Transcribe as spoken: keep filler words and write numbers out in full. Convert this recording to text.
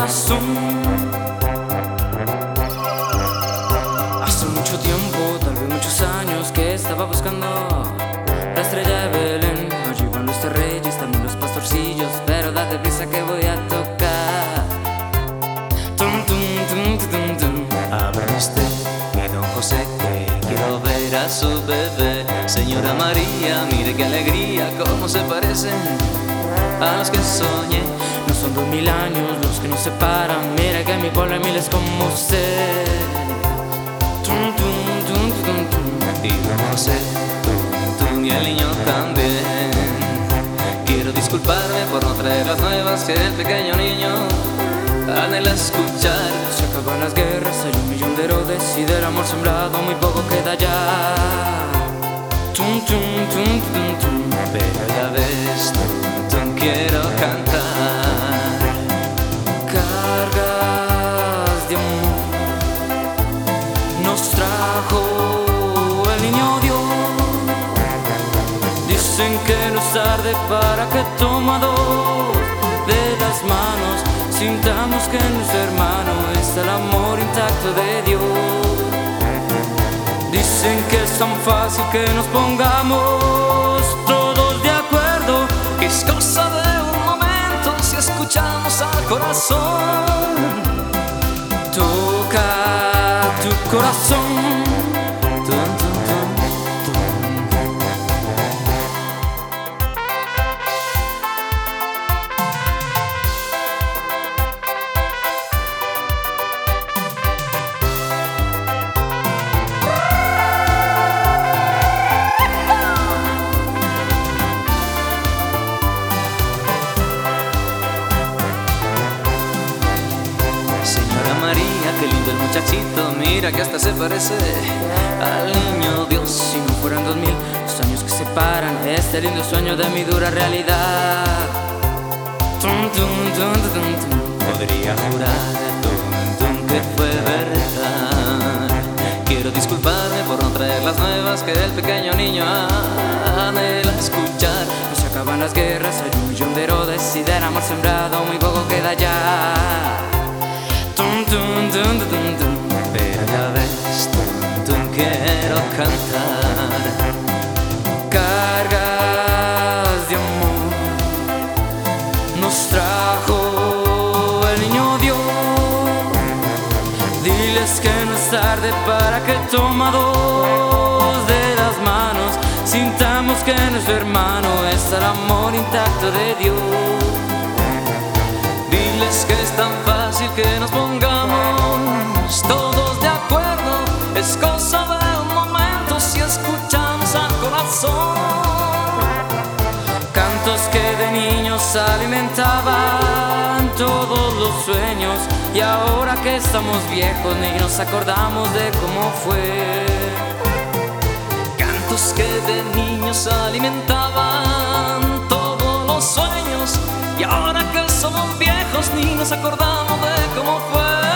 corazón. Hace mucho tiempo, tal vez muchos años, que estaba buscando la estrella de Belén. Allí van los reyes, también los pastorcillos, pero date prisa que voy a tocar. Tum, tum, tum, tum, tum. Abra usted, mi don José, que quiero ver a su bebé. Señora María, mire qué alegría, cómo se parecen a los que soñé. No son dos mil años los que nos separan, mira que en mi pueblo hay miles como usted. Tum, tum, tum, tum, tum. Y don José, tum, tum, y el niño también. Quiero disculparme por no traer las nuevas que el pequeño niño anhela escuchar. Se acaban las guerras, hay un millón de Herodes, y del amor sembrado muy poco queda ya. Tum, tum, tum, tum, tum. Pero ya ves, tum, tum, quiero cantar. Cargas de amor nos trajo el niño Dios. Dicen que no es tarde para que tomados de las manos sintamos que en nuestro hermano está el amor intacto de Dios. Dicen que es tan fácil que nos pongamos todos de acuerdo, Que es cosa de un momento si escuchamos al corazón. toca tu corazón. Tum, tum, tum, tum. Señora María, qué lindo el muchachito, mira que hasta se parece al niño Dios. Si no fueran dos mil los años que separan este lindo sueño de mi dura realidad. Tum, tum, tum, tum, tum. Podría jurar, tum, tum, que fue verdad. Quiero disculparme por no traer las nuevas que el pequeño niño anhela escuchar. No se acaban las guerras, hay un millón de Herodes, y del amor sembrado muy poco queda ya. Tum, tum, tum, tum, tum. Pero ya ves, tum, tum, quiero cantar. Cargas de amor nos trajo el niño Dios. Diles que no es tarde para que tomados de las manos sintamos que en nuestro hermano está el amor intacto de Dios. Diles que es tan fácil que nos pongamos todos de acuerdo. Es cosa de un momento si escuchamos al corazón. Cantos que de niños alimentaban todos los sueños, y ahora que estamos viejos ni nos acordamos de cómo fue. Cantos que de niños alimentaban todos los sueños, y ahora que somos viejos ni nos acordamos de cómo fue.